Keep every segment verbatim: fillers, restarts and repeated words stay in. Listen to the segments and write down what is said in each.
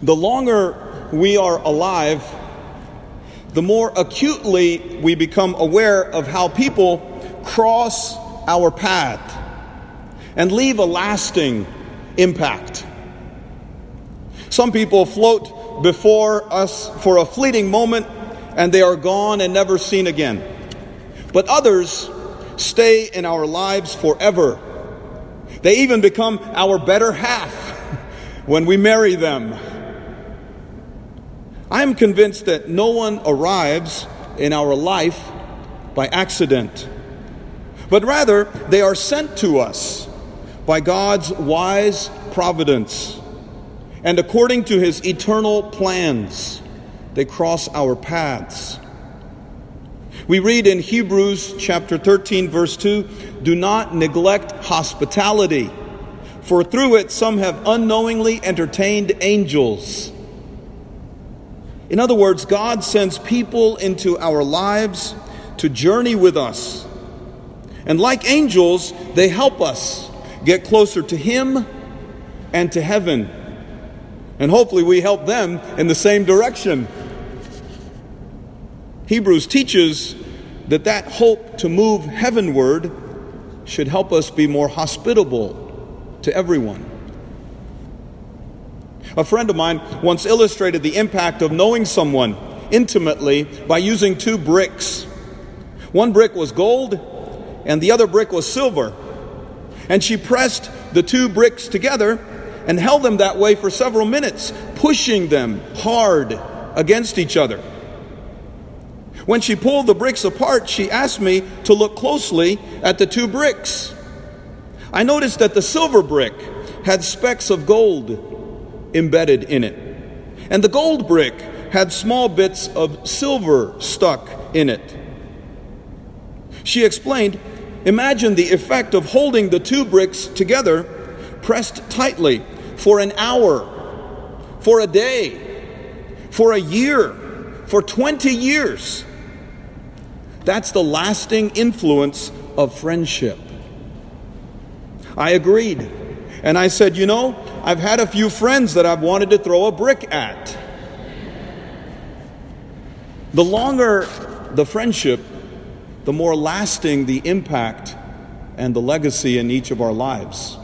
The longer we are alive, the more acutely we become aware of how people cross our path and leave a lasting impact. Some people float before us for a fleeting moment and they are gone and never seen again. But others stay in our lives forever. They even become our better half when we marry them. I am convinced that no one arrives in our life by accident, but rather they are sent to us by God's wise providence. And according to His eternal plans, they cross our paths. We read in Hebrews chapter thirteen, verse two, "Do not neglect hospitality, for through it some have unknowingly entertained angels." In other words, God sends people into our lives to journey with us. And like angels, they help us get closer to Him and to heaven. And hopefully we help them in the same direction. Hebrews teaches that that hope to move heavenward should help us be more hospitable to everyone. A friend of mine once illustrated the impact of knowing someone intimately by using two bricks. One brick was gold and the other brick was silver. And she pressed the two bricks together and held them that way for several minutes, pushing them hard against each other. When she pulled the bricks apart, she asked me to look closely at the two bricks. I noticed that the silver brick had specks of gold embedded in it, and the gold brick had small bits of silver stuck in it. She explained, "Imagine the effect of holding the two bricks together, pressed tightly, for an hour, for a day, for a year, for twenty years. That's the lasting influence of friendship." I agreed. And I said, you know, I've had a few friends that I've wanted to throw a brick at. The longer the friendship, the more lasting the impact and the legacy in each of our lives.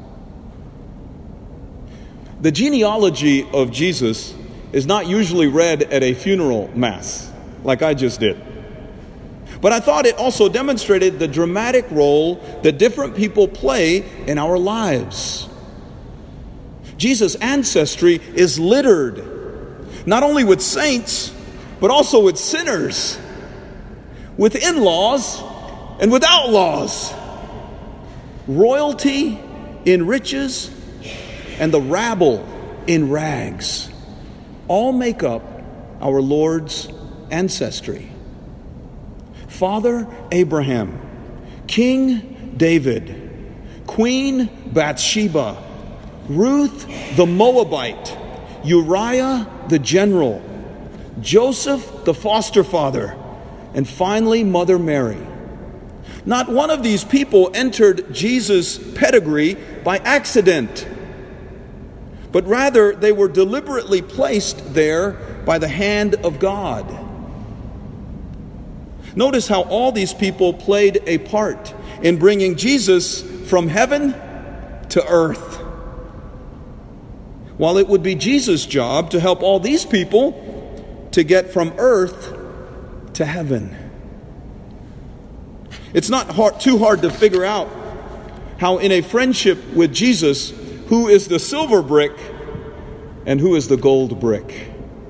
The genealogy of Jesus is not usually read at a funeral mass, like I just did. But I thought it also demonstrated the dramatic role that different people play in our lives. Jesus' ancestry is littered, not only with saints, but also with sinners, with in-laws and with outlaws, royalty in riches and the rabble in rags, all make up our Lord's ancestry. Father Abraham, King David, Queen Bathsheba, Ruth the Moabite, Uriah the general, Joseph the foster father, and finally Mother Mary. Not one of these people entered Jesus' pedigree by accident, but rather they were deliberately placed there by the hand of God. Notice how all these people played a part in bringing Jesus from heaven to earth. While it would be Jesus' job to help all these people to get from earth to heaven. It's not hard, too hard to figure out how in a friendship with Jesus, who is the silver brick and who is the gold brick.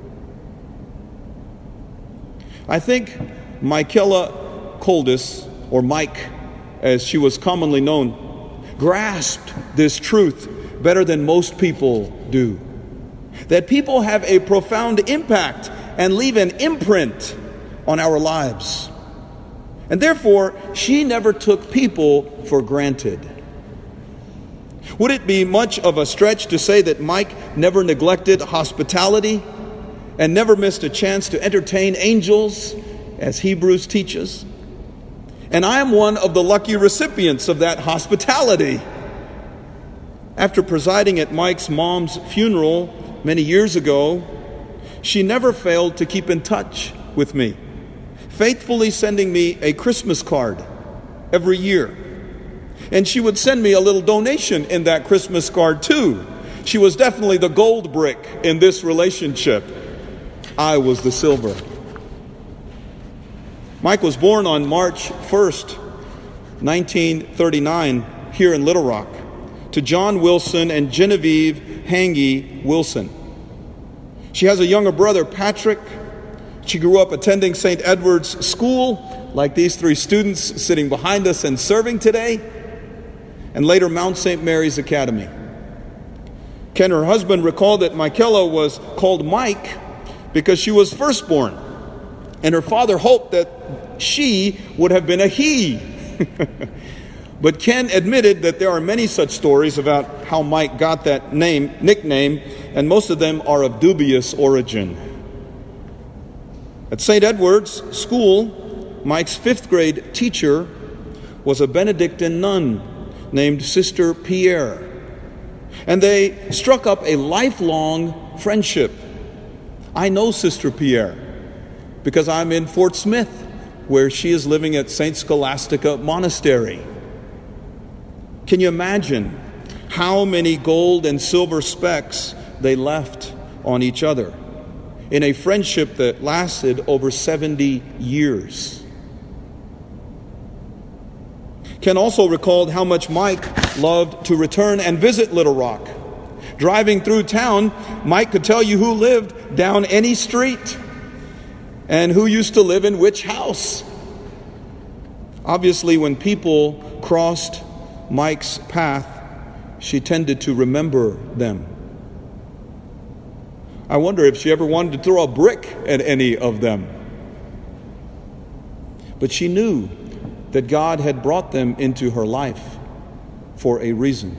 I think Michaela Coldis, or Mike as she was commonly known, grasped this truth better than most people do. That people have a profound impact and leave an imprint on our lives. And therefore, she never took people for granted. Would it be much of a stretch to say that Mike never neglected hospitality and never missed a chance to entertain angels, as Hebrews teaches? And I am one of the lucky recipients of that hospitality. After presiding at Mike's mom's funeral many years ago, she never failed to keep in touch with me, faithfully sending me a Christmas card every year. And she would send me a little donation in that Christmas card too. She was definitely the gold brick in this relationship. I was the silver. Mike was born on March first, nineteen thirty-nine, here in Little Rock, to John Wilson and Genevieve Hangy Wilson. She has a younger brother, Patrick. She grew up attending Saint Edward's School, like these three students sitting behind us and serving today, and later Mount Saint Mary's Academy. Ken, her husband, recalled that Michaela was called Mike because she was firstborn, and her father hoped that she would have been a he. But Ken admitted that there are many such stories about how Mike got that name, nickname, and most of them are of dubious origin. At Saint Edward's School, Mike's fifth grade teacher was a Benedictine nun named Sister Pierre, and they struck up a lifelong friendship. I know Sister Pierre because I'm in Fort Smith, where she is living at Saint Scholastica Monastery. Can you imagine how many gold and silver specks they left on each other in a friendship that lasted over seventy years? Ken also recalled how much Mike loved to return and visit Little Rock. Driving through town, Mike could tell you who lived down any street and who used to live in which house. Obviously, when people crossed Mike's path, she tended to remember them. I wonder if she ever wanted to throw a brick at any of them. But she knew that God had brought them into her life for a reason.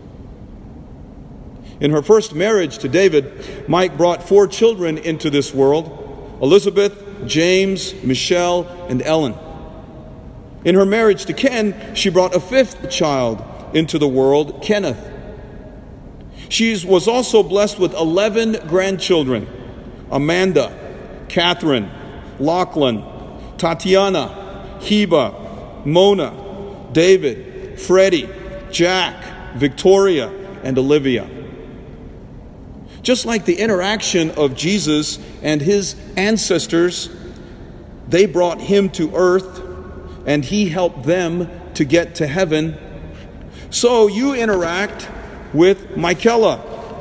In her first marriage to David, Mike brought four children into this world: Elizabeth, James, Michelle, and Ellen. In her marriage to Ken, she brought a fifth child into the world, Kenneth. She was also blessed with eleven grandchildren: Amanda, Catherine, Lachlan, Tatiana, Heba, Mona, David, Freddie, Jack, Victoria, and Olivia. Just like the interaction of Jesus and his ancestors, they brought him to earth and he helped them to get to heaven. So you interact with Michaela,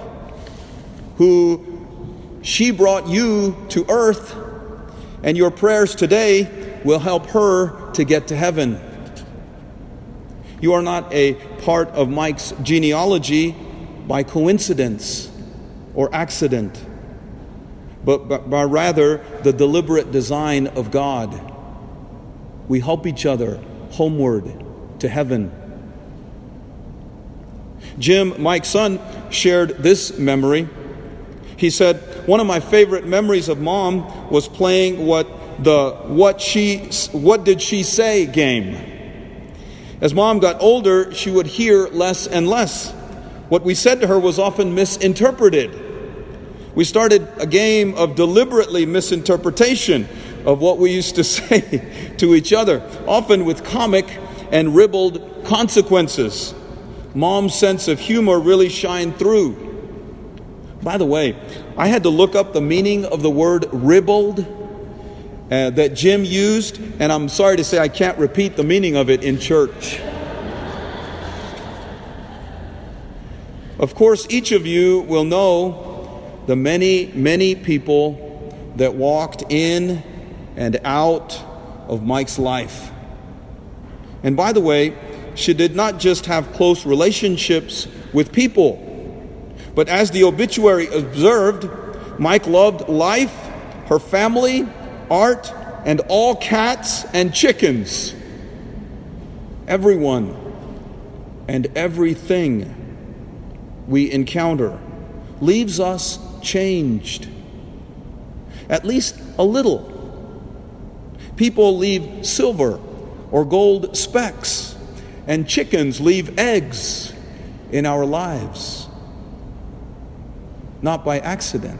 who she brought you to earth, and your prayers today will help her to get to heaven. You are not a part of Mike's genealogy by coincidence or accident, but by rather the deliberate design of God. We help each other homeward to heaven. Jim, Mike's son, shared this memory. He said, "One of my favorite memories of Mom was playing what the what she what did she say game. As Mom got older, she would hear less and less. What we said to her was often misinterpreted. We started a game of deliberately misinterpretation of what we used to say to each other, often with comic and ribald consequences. Mom's sense of humor really shined through." By the way, I had to look up the meaning of the word ribald uh, that Jim used, and I'm sorry to say I can't repeat the meaning of it in church. Of course, each of you will know the many, many people that walked in and out of Mike's life. And by the way, she did not just have close relationships with people, but as the obituary observed, Mike loved life, her family, art, and all cats and chickens. Everyone and everything we encounter leaves us changed, at least a little. People leave silver or gold specks, and chickens leave eggs in our lives. not by accident.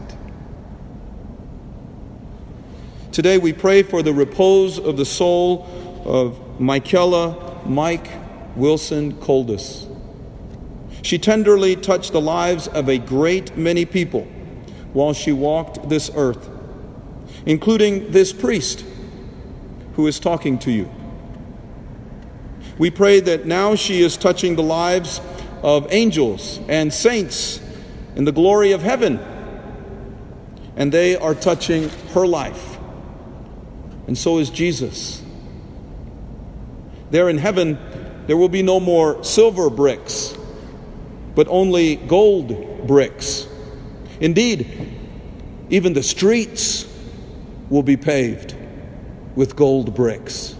Today we pray for the repose of the soul of Michaela Mike Wilson Coldis. She tenderly touched the lives of a great many people while she walked this earth, including this priest who is talking to you. We pray that now she is touching the lives of angels and saints in the glory of heaven, and they are touching her life. And so is Jesus. There in heaven, there will be no more silver bricks, but only gold bricks. Indeed, even the streets will be paved with gold bricks.